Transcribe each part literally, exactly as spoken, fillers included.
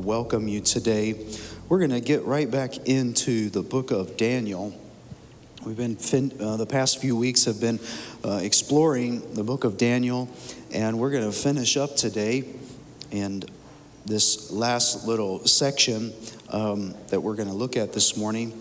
welcome you today. We're going to get right back into the book of Daniel. We've been, fin- uh, the past few weeks have been uh, exploring the book of Daniel, and we're going to finish up today in this last little section um, that we're going to look at this morning.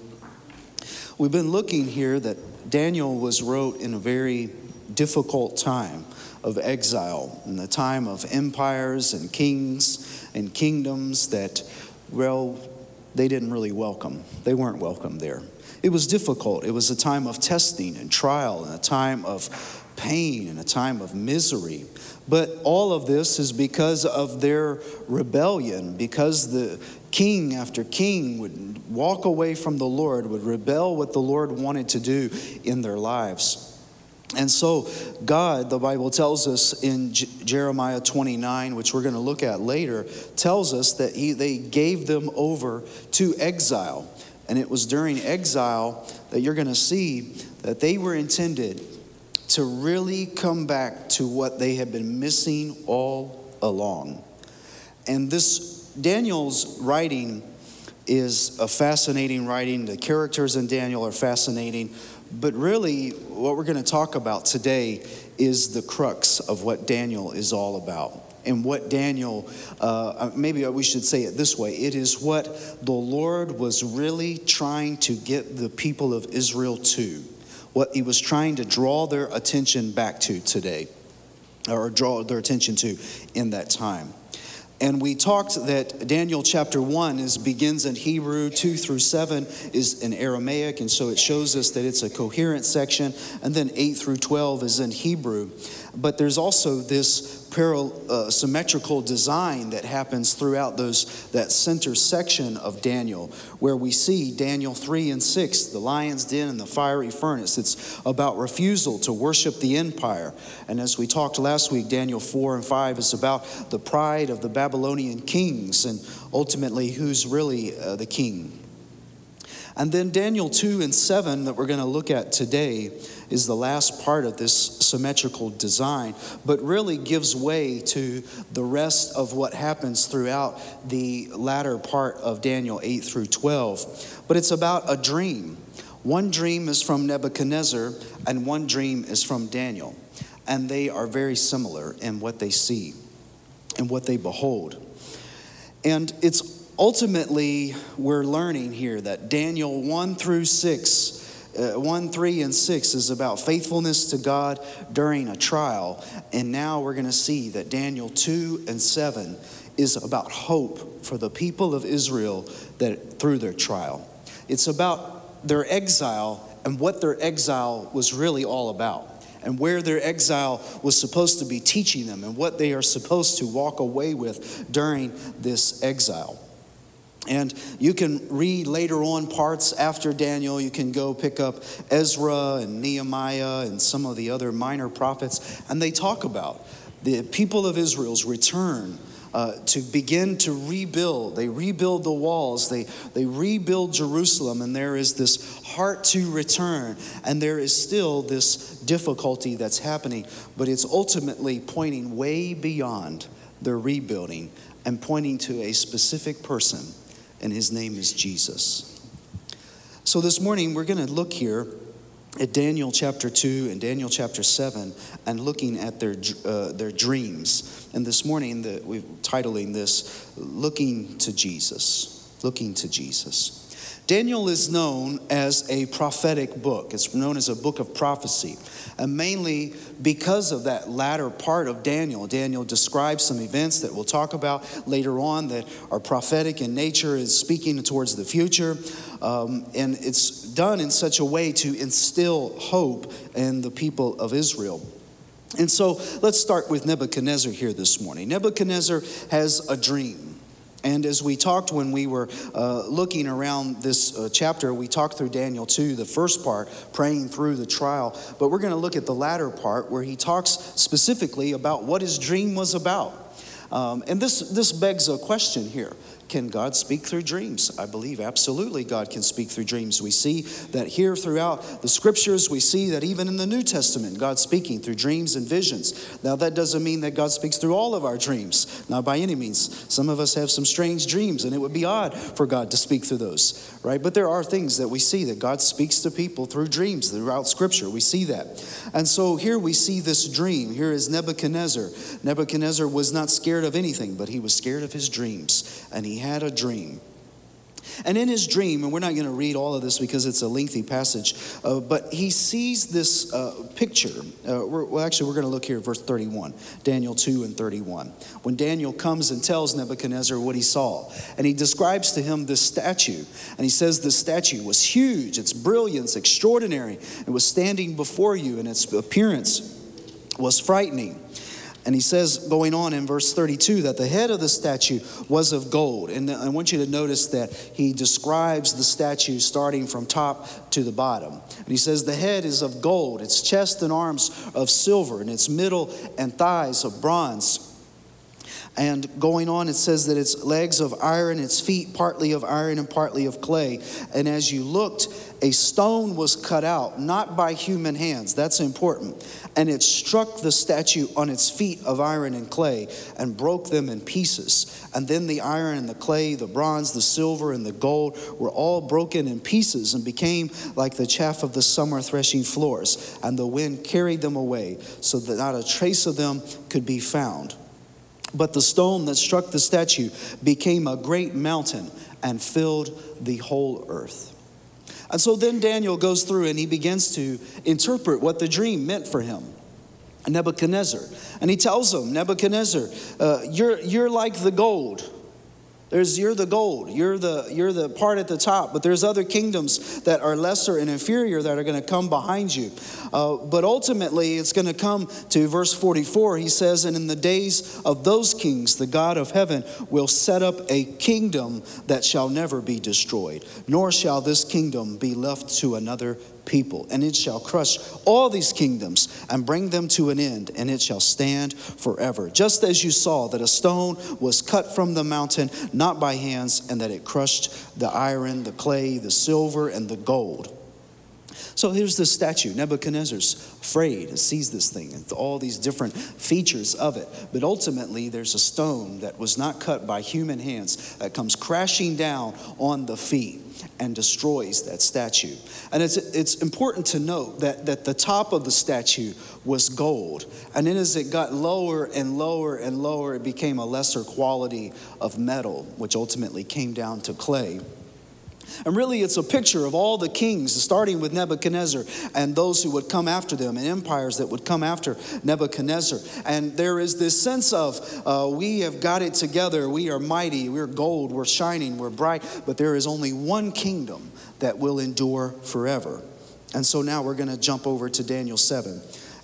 We've been looking here that Daniel was wrote in a very difficult time of exile, in the time of empires and kings and kingdoms that, well, they didn't really welcome. They weren't welcome there. It was difficult. It was a time of testing and trial and a time of pain and a time of misery. But all of this is because of their rebellion, because the king after king would walk away from the Lord, would rebel what the Lord wanted to do in their lives. And so God, the Bible tells us in J- Jeremiah twenty-nine, which we're going to look at later, tells us that he, they gave them over to exile. And it was during exile that you're going to see that they were intended to really come back to what they had been missing all along. And this Daniel's writing is a fascinating writing. The characters in Daniel are fascinating. But really, what we're going to talk about today is the crux of what Daniel is all about. And what Daniel, uh, maybe we should say it this way, it is what the Lord was really trying to get the people of Israel to, what he was trying to draw their attention back to today, or draw their attention to in that time. And we talked that Daniel chapter one is begins in Hebrew, two through seven is in Aramaic, and so it shows us that it's a coherent section, and then eight through twelve is in Hebrew. But there's also this parallel, uh, symmetrical design that happens throughout those that center section of Daniel, where we see Daniel three and six, the lion's den and the fiery furnace. It's about refusal to worship the empire. And as we talked last week, Daniel four and five is about the pride of the Babylonian kings and ultimately who's really uh, the king. And then Daniel two and seven that we're going to look at today is the last part of this symmetrical design, but really gives way to the rest of what happens throughout the latter part of Daniel eight through twelve. But it's about a dream. One dream is from Nebuchadnezzar and one dream is from Daniel. And they are very similar in what they see and what they behold. And it's ultimately, we're learning here that Daniel one through six, uh, one, three, and six is about faithfulness to God during a trial. And now we're going to see that Daniel two and seven is about hope for the people of Israel that through their trial. It's about their exile and what their exile was really all about, and where their exile was supposed to be teaching them and what they are supposed to walk away with during this exile. And you can read later on parts after Daniel. You can go pick up Ezra and Nehemiah and some of the other minor prophets. And they talk about the people of Israel's return uh, to begin to rebuild. They rebuild the walls. They, they rebuild Jerusalem. And there is this heart to return. And there is still this difficulty that's happening. But it's ultimately pointing way beyond their rebuilding and pointing to a specific person. And his name is Jesus. So this morning we're going to look here at Daniel chapter two and Daniel chapter seven and looking at their uh, their dreams. And this morning the, we're titling this, Looking to Jesus. Looking to Jesus. Daniel is known as a prophetic book. It's known as a book of prophecy. And mainly because of that latter part of Daniel. Daniel describes some events that we'll talk about later on that are prophetic in nature, is speaking towards the future. Um, and it's done in such a way to instill hope in the people of Israel. And so let's start with Nebuchadnezzar here this morning. Nebuchadnezzar has a dream. And as we talked when we were uh, looking around this uh, chapter, we talked through Daniel two, the first part, praying through the trial. But we're going to look at the latter part where he talks specifically about what his dream was about. Um, and this, this begs a question here. Can God speak through dreams? I believe absolutely God can speak through dreams. We see that here throughout the scriptures. We see that even in the New Testament, God's speaking through dreams and visions. Now, that doesn't mean that God speaks through all of our dreams. Not by any means. Some of us have some strange dreams, and it would be odd for God to speak through those, right? But there are things that we see that God speaks to people through dreams throughout Scripture. We see that. And so here we see this dream. Here is Nebuchadnezzar. Nebuchadnezzar was not scared of anything, but he was scared of his dreams. And he had a dream. And in his dream, and we're not going to read all of this because it's a lengthy passage, uh, but he sees this uh, picture. Uh, we're, well, actually, we're going to look here at verse thirty-one, Daniel two and thirty-one. When Daniel comes and tells Nebuchadnezzar what he saw, and he describes to him this statue, and he says this statue was huge, its brilliance extraordinary, it was standing before you, and its appearance was frightening. And he says, going on in verse thirty-two, that the head of the statue was of gold. And I want you to notice that he describes the statue starting from top to the bottom. And he says, the head is of gold, its chest and arms of silver, and its middle and thighs of bronze. And going on, it says that its legs of iron, its feet partly of iron and partly of clay. And as you looked, a stone was cut out, not by human hands. That's important. And it struck the statue on its feet of iron and clay and broke them in pieces. And then the iron and the clay, the bronze, the silver, and the gold were all broken in pieces and became like the chaff of the summer threshing floors. And the wind carried them away so that not a trace of them could be found. But the stone that struck the statue became a great mountain and filled the whole earth. And so then Daniel goes through and he begins to interpret what the dream meant for him, Nebuchadnezzar. And he tells him, Nebuchadnezzar, uh, you're, you're like the gold. There's, you're the gold. You're the, you're the part at the top. But there's other kingdoms that are lesser and inferior that are going to come behind you. Uh, but ultimately, it's going to come to verse forty-four. He says, and in the days of those kings, the God of heaven will set up a kingdom that shall never be destroyed, nor shall this kingdom be left to another people. And it shall crush all these kingdoms and bring them to an end, and it shall stand forever. Just as you saw that a stone was cut from the mountain, not by hands, and that it crushed the iron, the clay, the silver, and the gold. So here's the statue. Nebuchadnezzar's afraid, sees this thing, and all these different features of it. But ultimately, there's a stone that was not cut by human hands that comes crashing down on the feet and destroys that statue. And it's it's important to note that, that the top of the statue was gold. And then as it got lower and lower and lower, it became a lesser quality of metal, which ultimately came down to clay. And really, it's a picture of all the kings, starting with Nebuchadnezzar and those who would come after them, and empires that would come after Nebuchadnezzar. And there is this sense of, uh, we have got it together. We are mighty. We're gold. We're shining. We're bright. But there is only one kingdom that will endure forever. And so now we're going to jump over to Daniel seven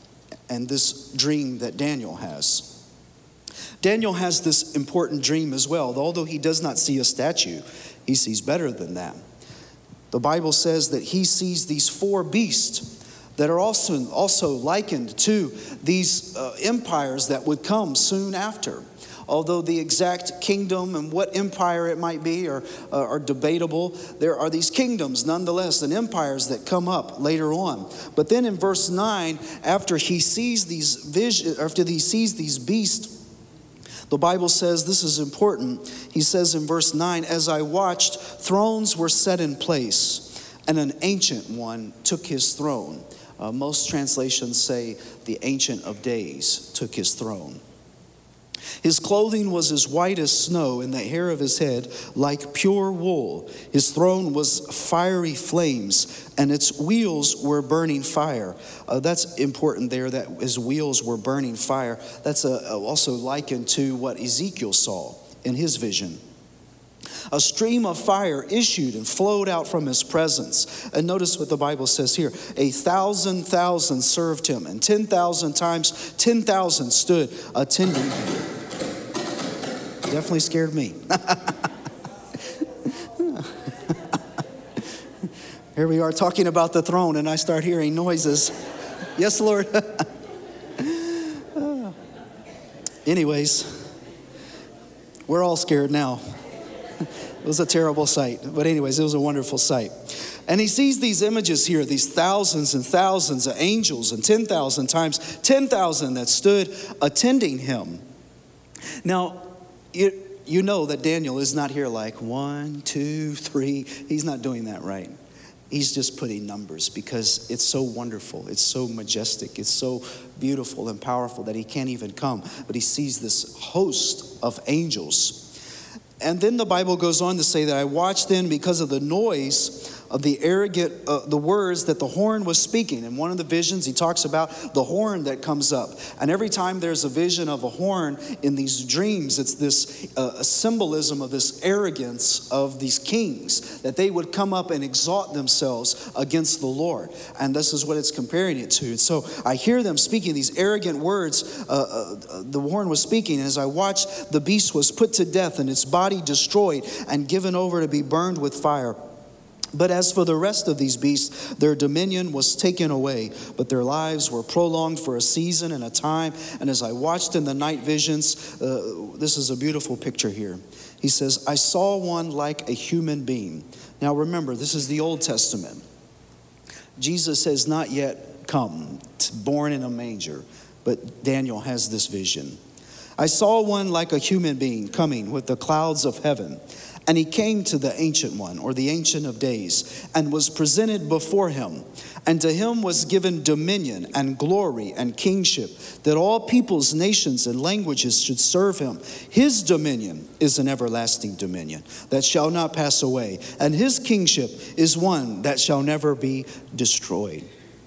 and this dream that Daniel has. Daniel has this important dream as well. Although he does not see a statue, he sees better than that. The Bible says that he sees these four beasts that are also, also likened to these uh, empires that would come soon after. Although the exact kingdom and what empire it might be are, uh, are debatable, there are these kingdoms nonetheless and empires that come up later on. But then in verse nine, after he sees these visions, after he sees these beasts, the Bible says, this is important. He says in verse nine, as I watched, thrones were set in place, and an ancient one took his throne. Uh, most translations say the Ancient of Days took his throne. His clothing was as white as snow, and the hair of his head like pure wool. His throne was fiery flames, and its wheels were burning fire. Uh, that's important there, that his wheels were burning fire. That's uh, also likened to what Ezekiel saw in his vision. A stream of fire issued and flowed out from his presence. And notice what the Bible says here. A thousand thousand served him, and ten thousand times ten thousand stood attending him. Definitely scared me. Here we are talking about the throne, and I start hearing noises. Yes, Lord. Anyways, We're all scared now. It was a terrible sight. But anyways, it was a wonderful sight. And he sees these images here, these thousands and thousands of angels and ten thousand times ten thousand that stood attending him. Now, you, you know that Daniel is not here like one, two, three. He's not doing that, right? He's just putting numbers because it's so wonderful. It's so majestic. It's so beautiful and powerful that he can't even come. But he sees this host of angels. And then the Bible goes on to say that I watched then because of the noise of the arrogant, uh, the words that the horn was speaking. In one of the visions, he talks about the horn that comes up. And every time there's a vision of a horn in these dreams, it's this uh, symbolism of this arrogance of these kings, that they would come up and exalt themselves against the Lord. And this is what it's comparing it to. And so I hear them speaking these arrogant words. Uh, uh, the horn was speaking. And as I watched, the beast was put to death and its body destroyed and given over to be burned with fire. But as for the rest of these beasts, their dominion was taken away, but their lives were prolonged for a season and a time. And as I watched in the night visions, uh, this is a beautiful picture here. He says, I saw one like a human being. Now remember, this is the Old Testament. Jesus has not yet come, born in a manger, but Daniel has this vision. I saw one like a human being coming with the clouds of heaven. And he came to the Ancient One, or the Ancient of Days, and was presented before him. And to him was given dominion and glory and kingship, that all peoples, nations, and languages should serve him. His dominion is an everlasting dominion that shall not pass away, and his kingship is one that shall never be destroyed.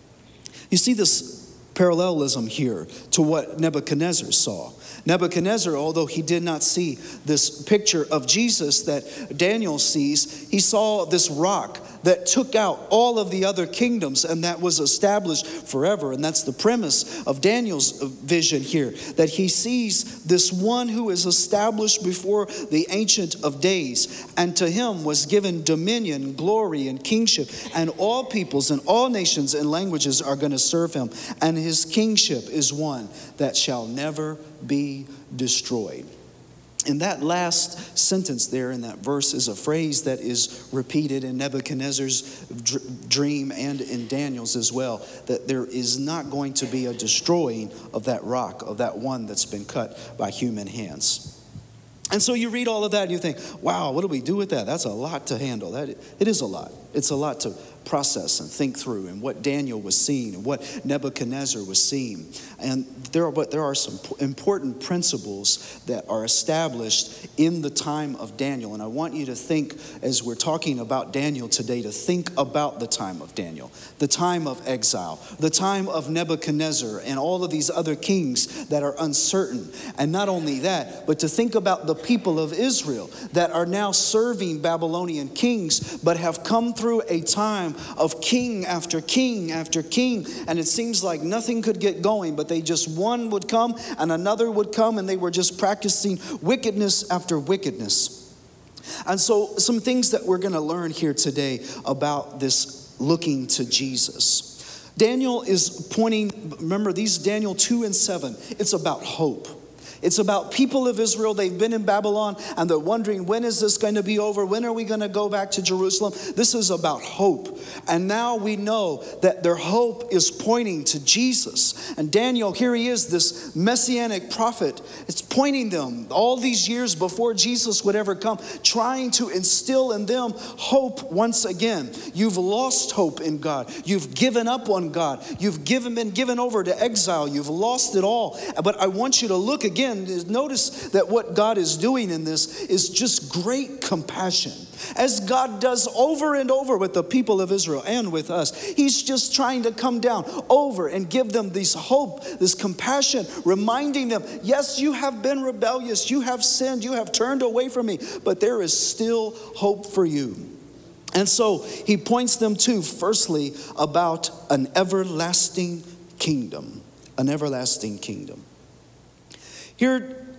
You see this parallelism here to what Nebuchadnezzar saw. Nebuchadnezzar, although he did not see this picture of Jesus that Daniel sees, he saw this rock that took out all of the other kingdoms and that was established forever. And that's the premise of Daniel's vision here, that he sees this one who is established before the Ancient of Days, and to him was given dominion, glory, and kingship, and all peoples and all nations and languages are going to serve him, and his kingship is one that shall never be destroyed. And that last sentence there in that verse is a phrase that is repeated in Nebuchadnezzar's dr- dream and in Daniel's as well, that there is not going to be a destroying of that rock, of that one that's been cut by human hands. And so you read all of that and you think, wow, what do we do with that? That's a lot to handle. That it is a lot. It's a lot to process and think through, and what Daniel was seeing and what Nebuchadnezzar was seeing. And there are, but there are some important principles that are established in the time of Daniel. And I want you to think, as we're talking about Daniel today, to think about the time of Daniel, the time of exile, the time of Nebuchadnezzar and all of these other kings that are uncertain. And not only that, but to think about the people of Israel that are now serving Babylonian kings, but have come through a time of king after king after king, and it seems like nothing could get going, but they just, one would come and another would come, and they were just practicing wickedness after wickedness. And so some things that we're going to learn here today about this looking to Jesus. Daniel is pointing, remember these Daniel two and seven, it's about hope. It's about people of Israel. They've been in Babylon and they're wondering, when is this going to be over? When are we going to go back to Jerusalem? This is about hope. And now we know that their hope is pointing to Jesus. And Daniel, here he is, this messianic prophet. It's pointing them all these years before Jesus would ever come, trying to instill in them hope once again. You've lost hope in God. You've given up on God. You've given, been given over to exile. You've lost it all. But I want you to look again. Notice that what God is doing in this is just great compassion. As God does over and over with the people of Israel and with us, he's just trying to come down over and give them this hope, this compassion, reminding them, yes, you have been rebellious, you have sinned, you have turned away from me, but there is still hope for you. And so he points them to, firstly, about an everlasting kingdom, an everlasting kingdom. Here,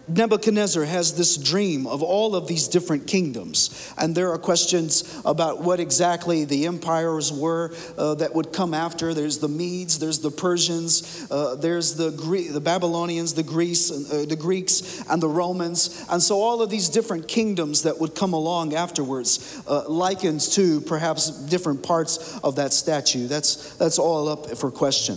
Nebuchadnezzar has this dream of all of these different kingdoms, and there are questions about what exactly the empires were uh, that would come after. There's the Medes, there's the Persians, uh, there's the Gre- the Babylonians, the Greece, uh, the Greeks, and the Romans, and so all of these different kingdoms that would come along afterwards, uh, likened to perhaps different parts of that statue. That's that's all up for question.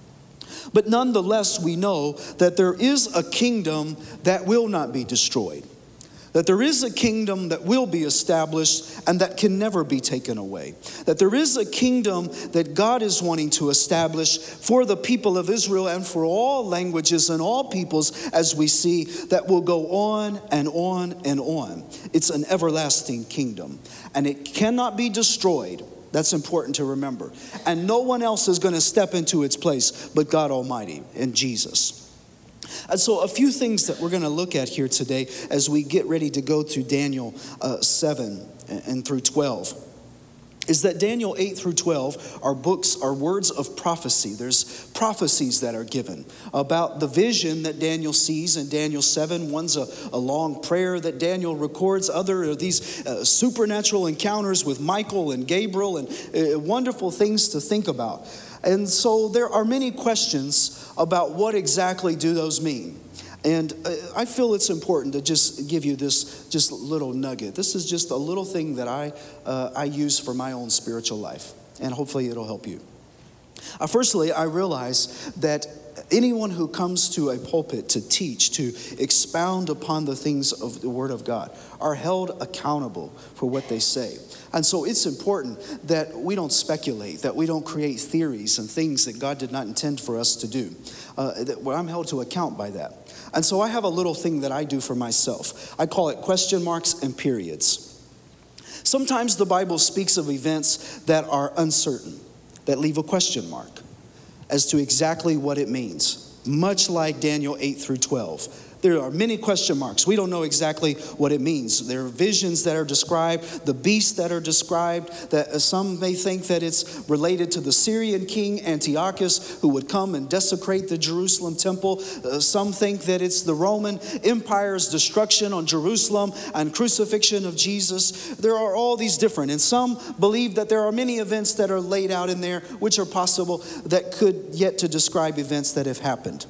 But nonetheless, we know that there is a kingdom that will not be destroyed. That there is a kingdom that will be established and that can never be taken away. That there is a kingdom that God is wanting to establish for the people of Israel and for all languages and all peoples, as we see, that will go on and on and on. It's an everlasting kingdom, and it cannot be destroyed. That's important to remember. And no one else is going to step into its place but God Almighty and Jesus. And so a few things that we're going to look at here today as we get ready to go through Daniel uh, seven and through twelve. Is that Daniel eight through twelve are books, are words of prophecy. There's prophecies that are given about the vision that Daniel sees in Daniel seven. One's a, a long prayer that Daniel records. Other are these uh, supernatural encounters with Michael and Gabriel, and uh, wonderful things to think about. And so there are many questions about what exactly do those mean. And I feel it's important to just give you this just little nugget. This is just a little thing that I uh, I use for my own spiritual life, and hopefully it'll help you. Uh, firstly, I realize that anyone who comes to a pulpit to teach, to expound upon the things of the Word of God, are held accountable for what they say. And so it's important that we don't speculate, that we don't create theories and things that God did not intend for us to do. Uh, that, well, I'm held to account by that. And so I have a little thing that I do for myself. I call it question marks and periods. Sometimes the Bible speaks of events that are uncertain, that leave a question mark as to exactly what it means, much like Daniel eight through twelve. There are many question marks. We don't know exactly what it means. There are visions that are described, the beasts that are described, that some may think that it's related to the Syrian king Antiochus, who would come and desecrate the Jerusalem temple. Uh, some think that it's the Roman Empire's destruction on Jerusalem and crucifixion of Jesus. There are all these different, and some believe that there are many events that are laid out in there which are possible that could yet to describe events that have happened.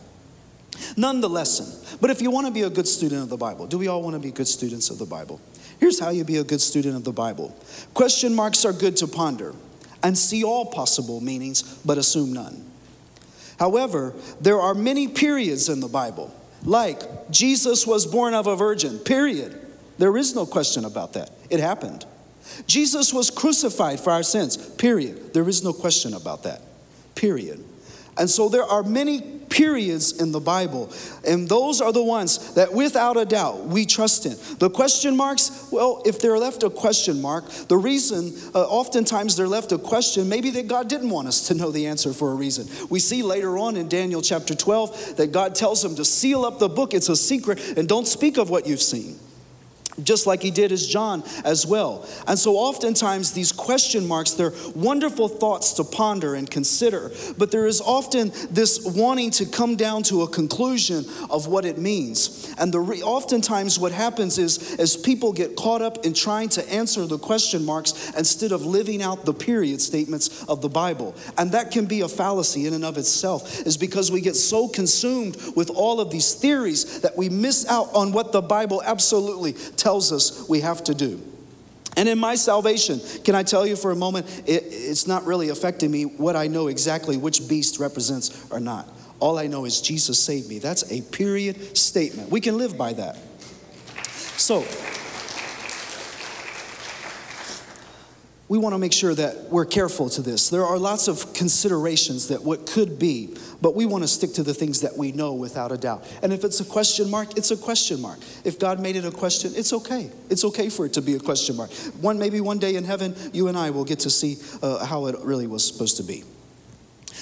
Nonetheless, but if you want to be a good student of the Bible, do we all want to be good students of the Bible? Here's how you be a good student of the Bible. Question marks are good to ponder and see all possible meanings, but assume none. However, there are many periods in the Bible, like Jesus was born of a virgin, period. There is no question about that. It happened. Jesus was crucified for our sins, period. There is no question about that, period. And so there are many periods in the Bible, and those are the ones that without a doubt we trust in. The question marks, well, if they're left a question mark, the reason, uh, oftentimes they're left a question, maybe that God didn't want us to know the answer for a reason. We see later on in Daniel chapter twelve that God tells him to seal up the book. It's a secret, and don't speak of what you've seen. Just like he did as John as well. And so oftentimes these question marks, they're wonderful thoughts to ponder and consider, but there is often this wanting to come down to a conclusion of what it means. And the re- oftentimes what happens is as people get caught up in trying to answer the question marks instead of living out the period statements of the Bible. And that can be a fallacy in and of itself, is because we get so consumed with all of these theories that we miss out on what the Bible absolutely tells us we have to do. And in my salvation, can I tell you for a moment, it, it's not really affecting me what I know exactly which beast represents or not. All I know is Jesus saved me. That's a period statement. We can live by that. So, we want to make sure that we're careful to this. There are lots of considerations that what could be, but we want to stick to the things that we know without a doubt. And if it's a question mark, it's a question mark. If God made it a question, it's okay. It's okay for it to be a question mark. One, maybe one day in heaven, you and I will get to see uh, how it really was supposed to be.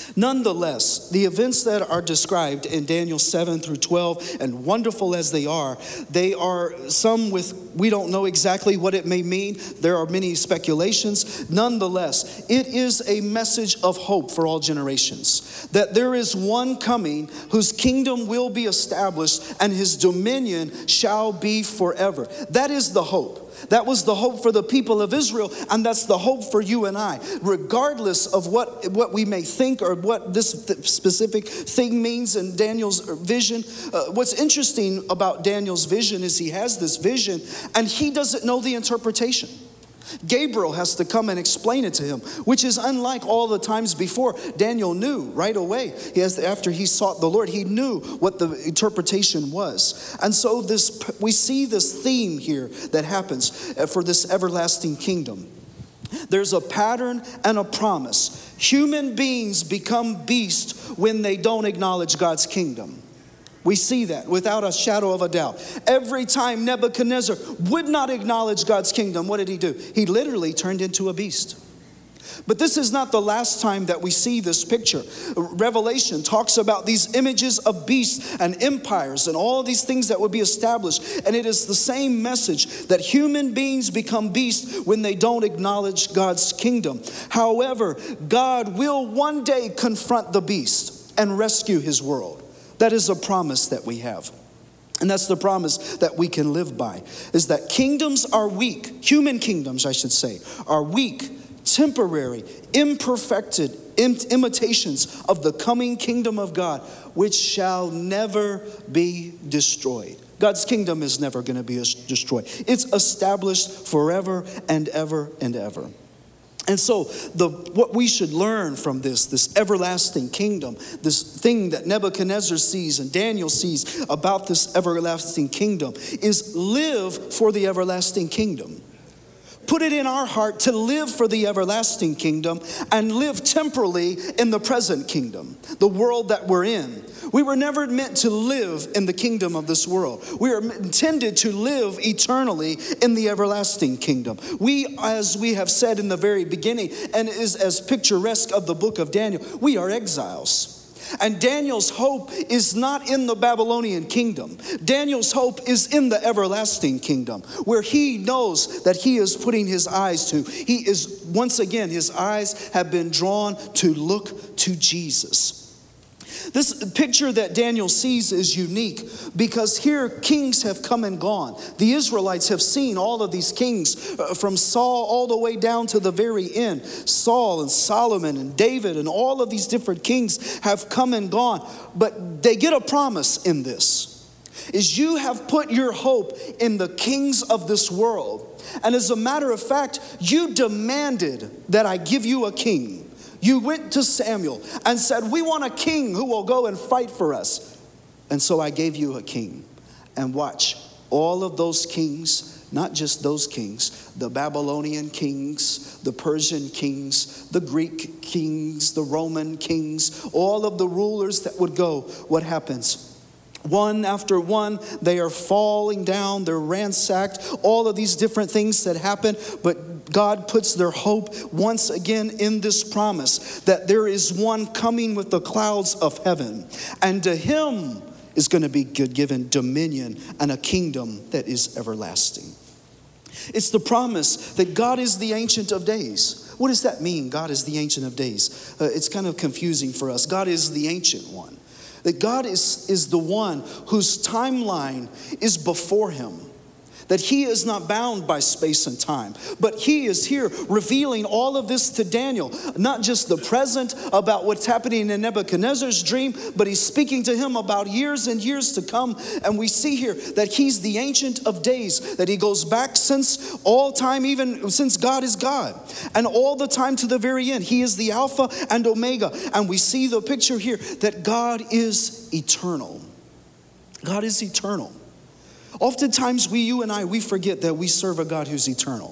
Nonetheless, the events that are described in Daniel seven through twelve, and wonderful as they are, they are some with, we don't know exactly what it may mean. There are many speculations. Nonetheless, it is a message of hope for all generations, that there is one coming whose kingdom will be established and his dominion shall be forever. That is the hope. That was the hope for the people of Israel, and that's the hope for you and I. Regardless of what, what we may think or what this th- specific thing means in Daniel's vision, uh, what's interesting about Daniel's vision is he has this vision, and he doesn't know the interpretation. Gabriel has to come and explain it to him, which is unlike all the times before. Daniel knew right away. He has, after he sought the Lord, he knew what the interpretation was. And so this, we see this theme here that happens for this everlasting kingdom. There's a pattern and a promise. Human beings become beasts when they don't acknowledge God's kingdom. We see that without a shadow of a doubt. Every time Nebuchadnezzar would not acknowledge God's kingdom, what did he do? He literally turned into a beast. But this is not the last time that we see this picture. Revelation talks about these images of beasts and empires and all these things that would be established. And it is the same message that human beings become beasts when they don't acknowledge God's kingdom. However, God will one day confront the beast and rescue his world. That is a promise that we have. And that's the promise that we can live by, is that kingdoms are weak, human kingdoms, I should say, are weak, temporary, imperfected im- imitations of the coming kingdom of God, which shall never be destroyed. God's kingdom is never going to be destroyed. It's established forever and ever and ever. And so the what we should learn from this, this everlasting kingdom, this thing that Nebuchadnezzar sees and Daniel sees about this everlasting kingdom, is live for the everlasting kingdom. Put it in our heart to live for the everlasting kingdom and live temporally in the present kingdom, the world that we're in. We were never meant to live in the kingdom of this world. We are intended to live eternally in the everlasting kingdom. We, as we have said in the very beginning, and is as picturesque of the book of Daniel, we are exiles. And Daniel's hope is not in the Babylonian kingdom. Daniel's hope is in the everlasting kingdom, where he knows that he is putting his eyes to. He is, once again, his eyes have been drawn to look to Jesus. This picture that Daniel sees is unique because here kings have come and gone. The Israelites have seen all of these kings from Saul all the way down to the very end. Saul and Solomon and David and all of these different kings have come and gone. But they get a promise in this, is you have put your hope in the kings of this world. And as a matter of fact, you demanded that I give you a king. You went to Samuel and said, we want a king who will go and fight for us. And so I gave you a king. And watch, all of those kings, not just those kings, the Babylonian kings, the Persian kings, the Greek kings, the Roman kings, all of the rulers that would go, what happens? One after one, they are falling down, they're ransacked, all of these different things that happen. But God puts their hope once again in this promise that there is one coming with the clouds of heaven. And to him is going to be given dominion and a kingdom that is everlasting. It's the promise that God is the Ancient of Days. What does that mean, God is the Ancient of Days? Uh, it's kind of confusing for us. God is the Ancient One. That God is, is the one whose timeline is before him. That he is not bound by space and time. But he is here revealing all of this to Daniel. Not just the present about what's happening in Nebuchadnezzar's dream, but he's speaking to him about years and years to come. And we see here that he's the Ancient of Days. That he goes back since all time, even since God is God. And all the time to the very end. He is the Alpha and Omega. And we see the picture here that God is eternal. God is eternal. Oftentimes we, you and I, we forget that we serve a God who's eternal.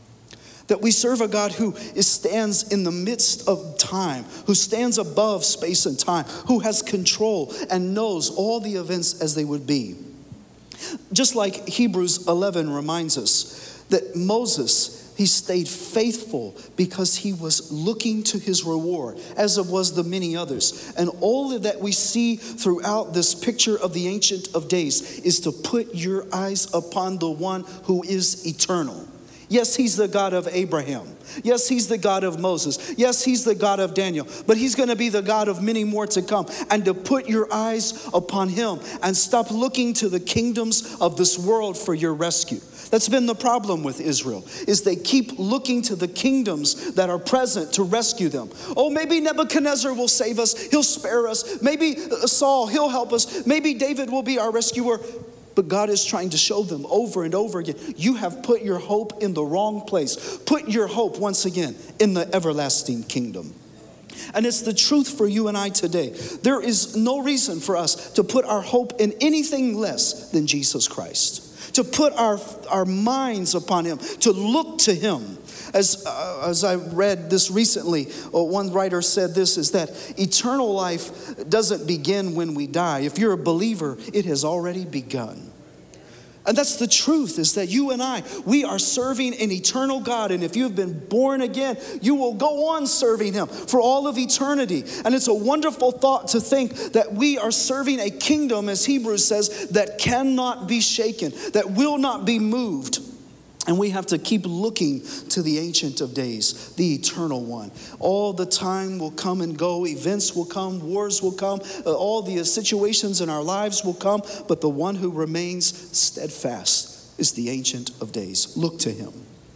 That we serve a God who is, stands in the midst of time, who stands above space and time, who has control and knows all the events as they would be. Just like Hebrews eleven reminds us that Moses He stayed faithful because he was looking to his reward, as it was the many others. And all that we see throughout this picture of the Ancient of Days is to put your eyes upon the one who is eternal. Yes, he's the God of Abraham. Yes, he's the God of Moses. Yes, he's the God of Daniel. But he's going to be the God of many more to come. And to put your eyes upon him and stop looking to the kingdoms of this world for your rescue. That's been the problem with Israel, is they keep looking to the kingdoms that are present to rescue them. Oh, maybe Nebuchadnezzar will save us. He'll spare us. Maybe Saul, he'll help us. Maybe David will be our rescuer. But God is trying to show them over and over again, you have put your hope in the wrong place. Put your hope once again in the everlasting kingdom. And it's the truth for you and I today. There is no reason for us to put our hope in anything less than Jesus Christ. To put our, our minds upon him, to look to him. As, uh, as I read this recently, uh, one writer said this, is that eternal life doesn't begin when we die. If you're a believer, it has already begun. And that's the truth, is that you and I, we are serving an eternal God. And if you've been born again, you will go on serving him for all of eternity. And it's a wonderful thought to think that we are serving a kingdom, as Hebrews says, that cannot be shaken, that will not be moved. And we have to keep looking to the Ancient of Days, the Eternal One. All the time will come and go. Events will come. Wars will come. Uh, all the situations in our lives will come. But the one who remains steadfast is the Ancient of Days. Look to him.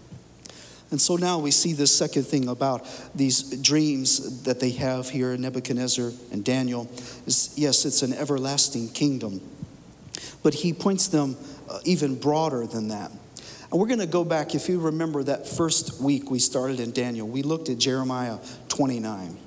And so now we see this second thing about these dreams that they have here in Nebuchadnezzar and Daniel. Is, yes, it's an everlasting kingdom. But he points them uh, even broader than that. And we're going to go back, if you remember that first week we started in Daniel, we looked at Jeremiah twenty-nine.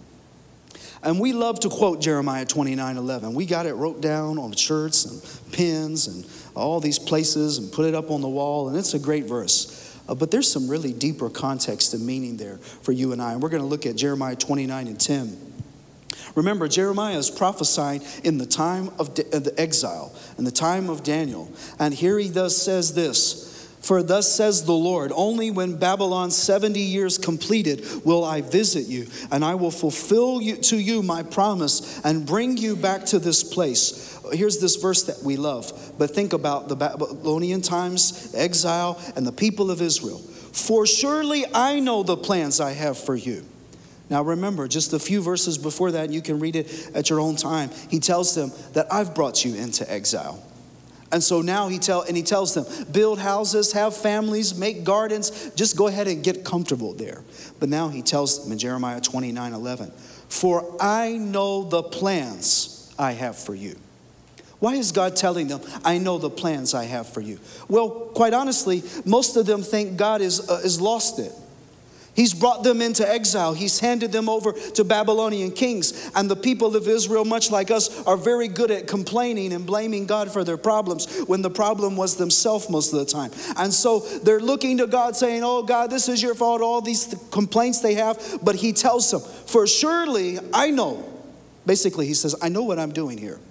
And we love to quote Jeremiah twenty-nine eleven. We got it wrote down on shirts and pins and all these places and put it up on the wall, and it's a great verse. Uh, but there's some really deeper context and meaning there for you and I. And we're going to look at Jeremiah twenty-nine and ten. Remember, Jeremiah is prophesying in the time of the exile, in the time of Daniel. And here he does says this, for thus says the Lord, only when Babylon's seventy years completed will I visit you, and I will fulfill you, to you my promise and bring you back to this place. Here's this verse that we love. But think about the Babylonian times, exile, and the people of Israel. For surely I know the plans I have for you. Now remember, just a few verses before that, and you can read it at your own time. He tells them that I've brought you into exile. And so now he tell and he tells them, build houses, have families, make gardens, just go ahead and get comfortable there. But now he tells them in Jeremiah twenty-nine eleven, for I know the plans I have for you. Why is God telling them, I know the plans I have for you? Well, quite honestly, most of them think God is uh, is lost it. He's brought them into exile. He's handed them over to Babylonian kings. And the people of Israel, much like us, are very good at complaining and blaming God for their problems when the problem was themselves most of the time. And so they're looking to God saying, oh God, this is your fault, all these th- complaints they have. But he tells them, for surely I know. Basically, he says, I know what I'm doing here.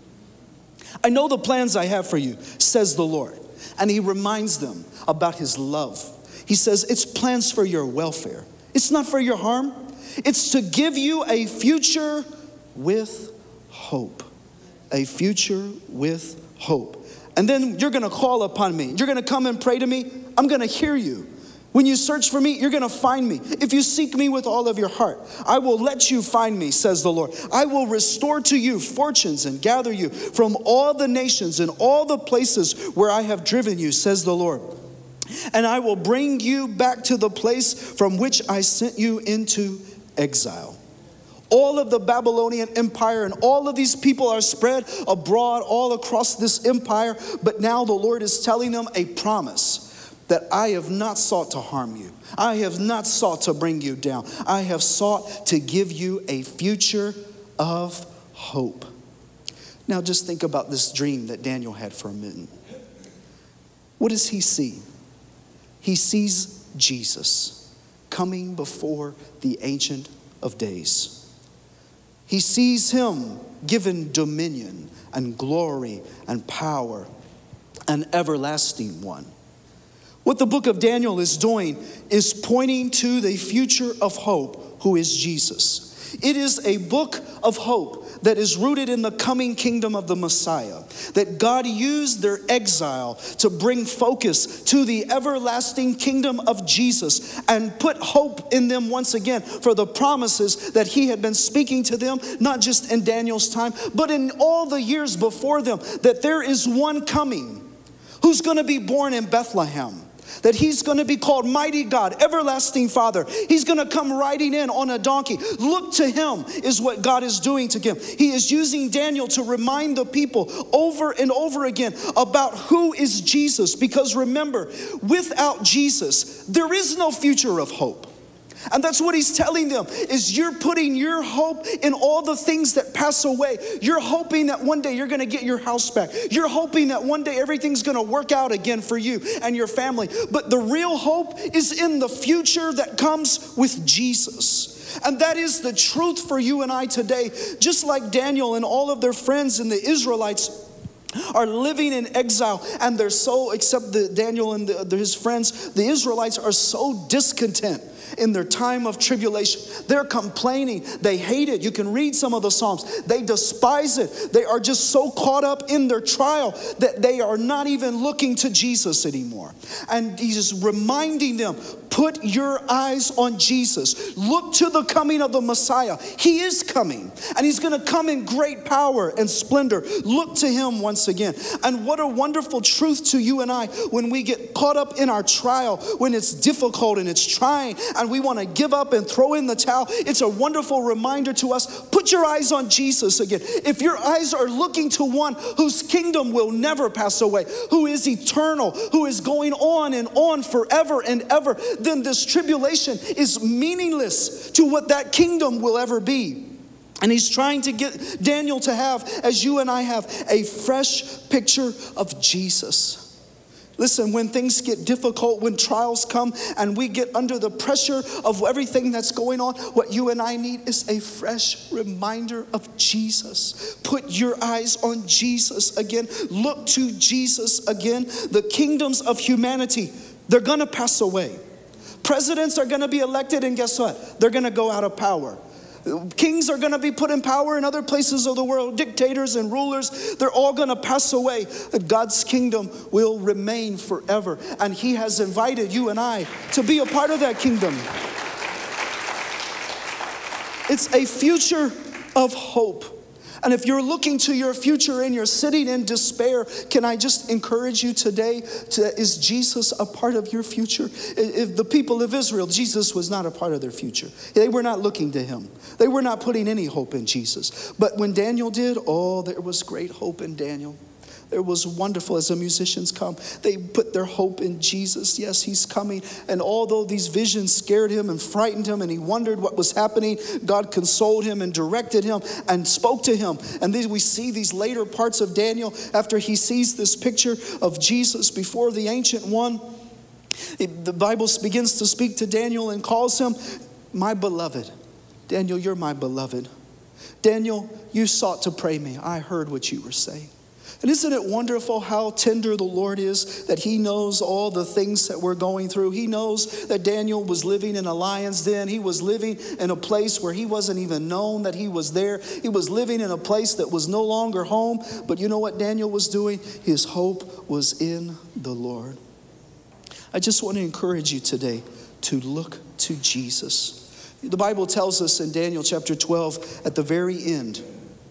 I know the plans I have for you, says the Lord. And he reminds them about his love. He says, it's plans for your welfare. It's not for your harm. It's to give you a future with hope. A future with hope. And then you're going to call upon me. You're going to come and pray to me. I'm going to hear you. When you search for me, you're going to find me. If you seek me with all of your heart, I will let you find me, says the Lord. I will restore to you fortunes and gather you from all the nations and all the places where I have driven you, says the Lord. And I will bring you back to the place from which I sent you into exile. All of the Babylonian empire and all of these people are spread abroad all across this empire. But now the Lord is telling them a promise that I have not sought to harm you. I have not sought to bring you down. I have sought to give you a future of hope. Now just think about this dream that Daniel had for a minute. What does he see? He sees Jesus coming before the Ancient of Days. He sees him given dominion and glory and power, an everlasting one. What the book of Daniel is doing is pointing to the future of hope, who is Jesus. It is a book of hope that is rooted in the coming kingdom of the Messiah, that God used their exile to bring focus to the everlasting kingdom of Jesus and put hope in them once again for the promises that he had been speaking to them, not just in Daniel's time, but in all the years before them, that there is one coming who's going to be born in Bethlehem. That he's going to be called Mighty God, Everlasting Father. He's going to come riding in on a donkey. Look to him is what God is doing to him. He is using Daniel to remind the people over and over again about who is Jesus. Because remember, without Jesus, there is no future of hope. And that's what he's telling them, is you're putting your hope in all the things that pass away. You're hoping that one day you're going to get your house back. You're hoping that one day everything's going to work out again for you and your family. But the real hope is in the future that comes with Jesus. And that is the truth for you and I today. Just like Daniel and all of their friends and the Israelites are living in exile, and they're so, except the Daniel and the, his friends, the Israelites are so discontent in their time of tribulation. They're complaining. They hate it. You can read some of the Psalms. They despise it. They are just so caught up in their trial that they are not even looking to Jesus anymore. And he's just reminding them, put your eyes on Jesus. Look to the coming of the Messiah. He is coming, and he's going to come in great power and splendor. Look to him once again. And what a wonderful truth to you and I when we get caught up in our trial, when it's difficult and it's trying, and we want to give up and throw in the towel. It's a wonderful reminder to us, put your eyes on Jesus again. If your eyes are looking to one whose kingdom will never pass away, who is eternal, who is going on and on forever and ever, then this tribulation is meaningless to what that kingdom will ever be. And he's trying to get Daniel to have, as you and I have, a fresh picture of Jesus. Listen, when things get difficult, when trials come and we get under the pressure of everything that's going on, what you and I need is a fresh reminder of Jesus. Put your eyes on Jesus again. Look to Jesus again. The kingdoms of humanity, they're going to pass away. Presidents are going to be elected, and guess what? They're going to go out of power. Kings are going to be put in power in other places of the world. Dictators and rulers, they're all going to pass away. God's kingdom will remain forever. And he has invited you and I to be a part of that kingdom. It's a future of hope. And if you're looking to your future and you're sitting in despair, can I just encourage you today, to, is Jesus a part of your future? If the people of Israel, Jesus was not a part of their future. They were not looking to him. They were not putting any hope in Jesus. But when Daniel did, oh, there was great hope in Daniel. It was wonderful as the musicians come. They put their hope in Jesus. Yes, he's coming. And although these visions scared him and frightened him and he wondered what was happening, God consoled him and directed him and spoke to him. And then we see these later parts of Daniel after he sees this picture of Jesus before the Ancient One. It, the Bible begins to speak to Daniel and calls him, my beloved. Daniel, you're my beloved. Daniel, you sought to pray me. I heard what you were saying. And isn't it wonderful how tender the Lord is, that he knows all the things that we're going through? He knows that Daniel was living in a lion's den. He was living in a place where he wasn't even known that he was there. He was living in a place that was no longer home. But you know what Daniel was doing? His hope was in the Lord. I just want to encourage you today to look to Jesus. The Bible tells us in Daniel chapter twelve at the very end.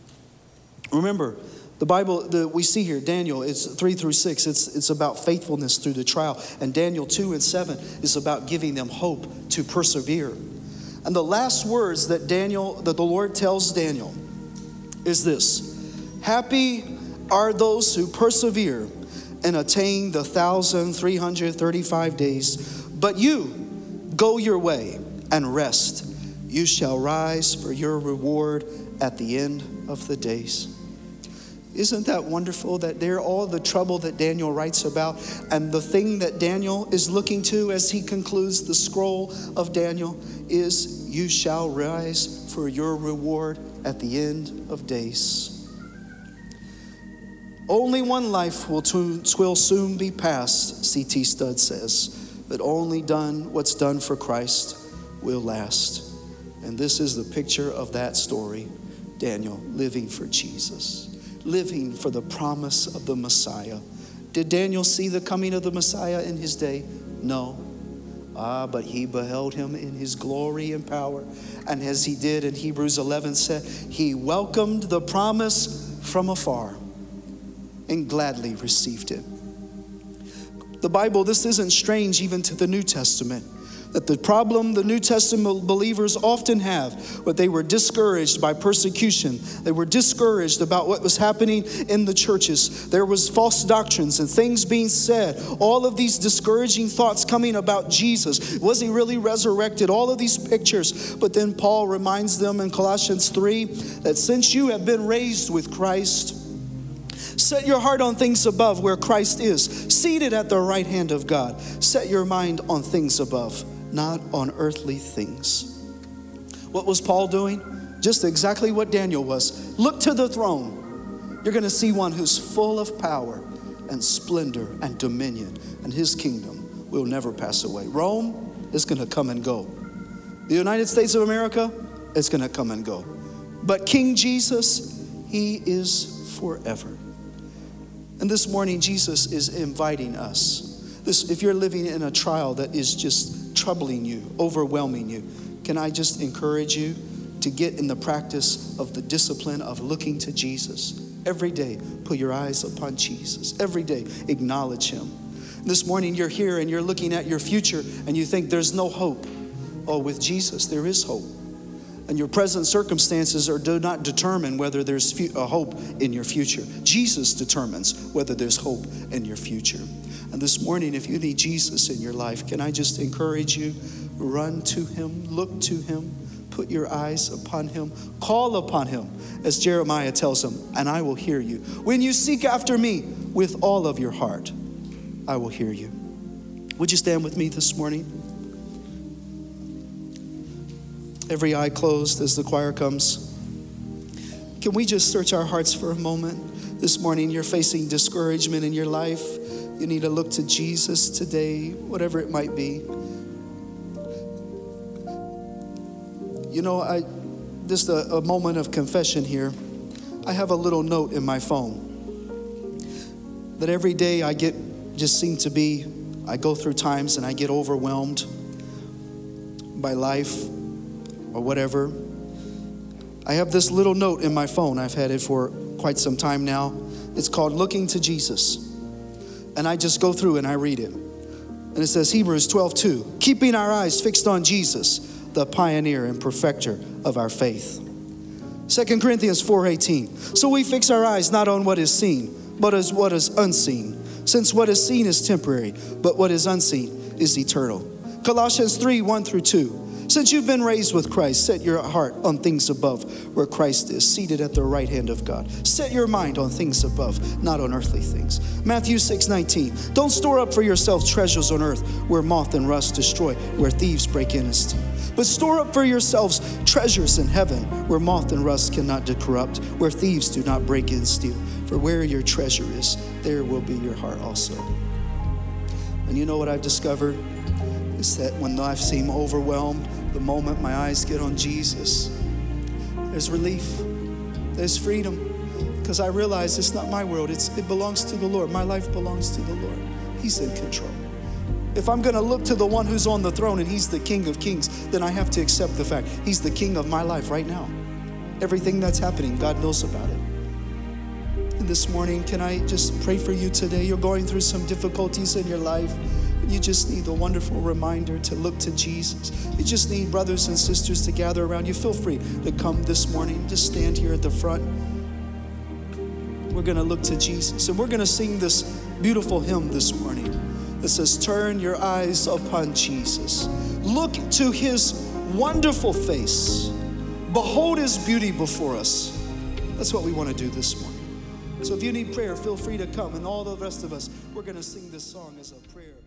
Remember, the Bible that we see here, Daniel, it's three through six. It's, it's about faithfulness through the trial. And Daniel two and seven is about giving them hope to persevere. And the last words that Daniel, that the Lord tells Daniel is this: happy are those who persevere and attain the one thousand three hundred thirty-five days. But you, go your way and rest. You shall rise for your reward at the end of the days. Isn't that wonderful that there all the trouble that Daniel writes about, and the thing that Daniel is looking to as he concludes the scroll of Daniel is, you shall rise for your reward at the end of days. Only one life will, to, will soon be passed, C T Studd says, but only done what's done for Christ will last. And this is the picture of that story. Daniel living for Jesus, living for the promise of the Messiah. Did Daniel see the coming of the Messiah in his day? No. Ah, but he beheld him in his glory and power. And as he did in Hebrews eleven said, he welcomed the promise from afar and gladly received it. The Bible, this isn't strange even to the New Testament. That the problem the New Testament believers often have, but they were discouraged by persecution. They were discouraged about what was happening in the churches. There was false doctrines and things being said. All of these discouraging thoughts coming about Jesus. Was he really resurrected? All of these pictures. But then Paul reminds them in Colossians three that since you have been raised with Christ, set your heart on things above where Christ is, seated at the right hand of God. Set your mind on things above, not on earthly things. What was Paul doing? Just exactly what Daniel was. Look to the throne. You're going to see one who's full of power and splendor and dominion, and his kingdom will never pass away. Rome is going to come and go. The United States of America is going to come and go. But King Jesus, he is forever. And this morning, Jesus is inviting us. This, if you're living in a trial that is just troubling you, overwhelming you, can I just encourage you to get in the practice of the discipline of looking to Jesus? Every day, put your eyes upon Jesus. Every day, acknowledge him. This morning, you're here and you're looking at your future and you think there's no hope. Oh, with Jesus, there is hope. And your present circumstances are, do not determine whether there's fu- a hope in your future. Jesus determines whether there's hope in your future. And this morning, if you need Jesus in your life, can I just encourage you? Run to him, look to him, put your eyes upon him, call upon him, as Jeremiah tells him, and I will hear you. When you seek after me with all of your heart, I will hear you. Would you stand with me this morning? Every eye closed as the choir comes. Can we just search our hearts for a moment? This morning you're facing discouragement in your life. You need to look to Jesus today, whatever it might be. You know, I just a, a moment of confession here. I have a little note in my phone that every day I get, just seem to be, I go through times and I get overwhelmed by life or whatever. I have this little note in my phone. I've had it for quite some time now. It's called Looking to Jesus. And I just go through and I read it. And it says Hebrews twelve two, keeping our eyes fixed on Jesus, the pioneer and perfecter of our faith. Second Corinthians four eighteen, so we fix our eyes not on what is seen, but as what is unseen. Since what is seen is temporary, but what is unseen is eternal. Colossians three one through two, since you've been raised with Christ, set your heart on things above where Christ is, seated at the right hand of God. Set your mind on things above, not on earthly things. Matthew six nineteen, don't store up for yourselves treasures on earth where moth and rust destroy, where thieves break in and steal. But store up for yourselves treasures in heaven where moth and rust cannot corrupt, where thieves do not break in and steal. For where your treasure is, there will be your heart also. And you know what I've discovered? Is that when life seems overwhelmed, the moment my eyes get on Jesus, there's relief, there's freedom, because I realize it's not my world, it's, it belongs to the Lord. My life belongs to the Lord. He's in control. If I'm going to look to the one who's on the throne and he's the King of Kings, then I have to accept the fact he's the King of my life right now. Everything that's happening, God knows about it. And this morning, can I just pray for you today? You're going through some difficulties in your life. You just need a wonderful reminder to look to Jesus. You just need brothers and sisters to gather around you. Feel free to come this morning. Just stand here at the front. We're going to look to Jesus. And we're going to sing this beautiful hymn this morning that says, turn your eyes upon Jesus. Look to his wonderful face. Behold his beauty before us. That's what we want to do this morning. So if you need prayer, feel free to come. And all the rest of us, we're going to sing this song as a prayer.